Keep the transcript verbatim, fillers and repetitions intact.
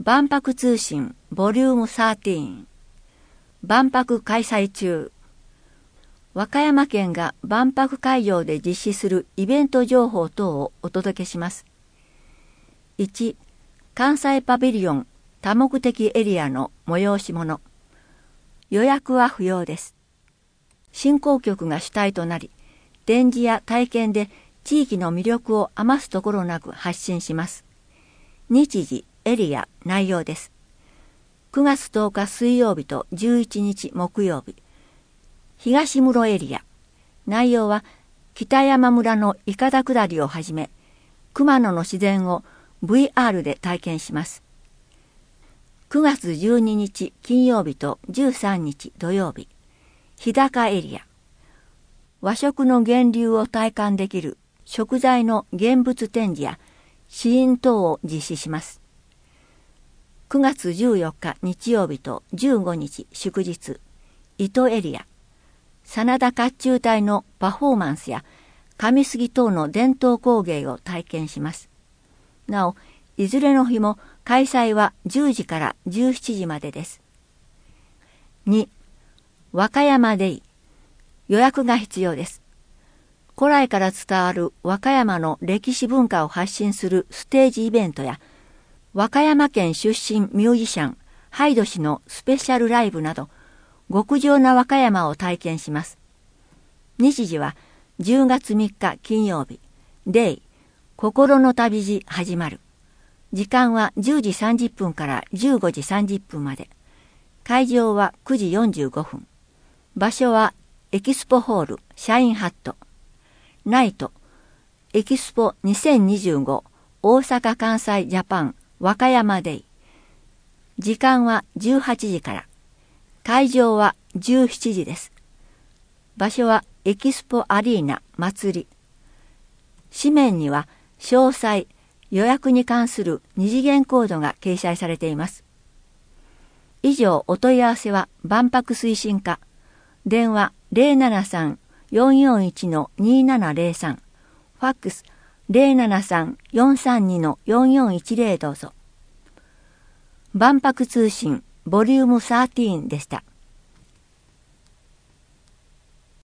万博通信ボリュームじゅうさん万博開催中。和歌山県が万博会場で実施するイベント情報等をお届けします。いち. 関西パビリオン多目的エリアの催し物。予約は不要です。振興局が主体となり、展示や体験で地域の魅力を余すところなく発信します。日時、エリア、内容です。くがつとおか水曜日とじゅういちにち木曜日。東室エリア。内容は北山村のいかだ下りをはじめ、熊野の自然を ブイアール で体験します。くがつじゅうににち金曜日とじゅうさんにち土曜日。日高エリア。和食の源流を体感できる食材の現物展示や試飲等を実施します。くがつじゅうよっか日曜日とじゅうごにち祝日。糸エリア。真田甲冑隊のパフォーマンスや上杉等の伝統工芸を体験します。なお、いずれの日も開催はじゅうじからじゅうしちじまでです。に. 和歌山デイ。予約が必要です。古来から伝わる和歌山の歴史文化を発信するステージイベントや、和歌山県出身ミュージシャン、ハイド氏のスペシャルライブなど、極上な和歌山を体験します。日時はじゅうがつみっか金曜日、デイ、心の旅路始まる。時間はじゅうじさんじゅっぷんからじゅうごじさんじゅっぷんまで。会場はくじよんじゅうごふん。場所はエキスポホール、シャインハット。ナイト、エキスポにせんにじゅうご大阪・関西・ジャパン和歌山デイ。時間はじゅうはちじから。会場はじゅうしちじです。場所はエキスポアリーナ祭り。紙面には詳細、予約に関する二次元コードが掲載されています。以上、お問い合わせは万博推進課。電話 ゼロななさん よんよんいち のにななゼロさん。ファックス ゼロななさん よんさんに のよんよんいちゼロどうぞ。万博通信ボリュームじゅうさんでした。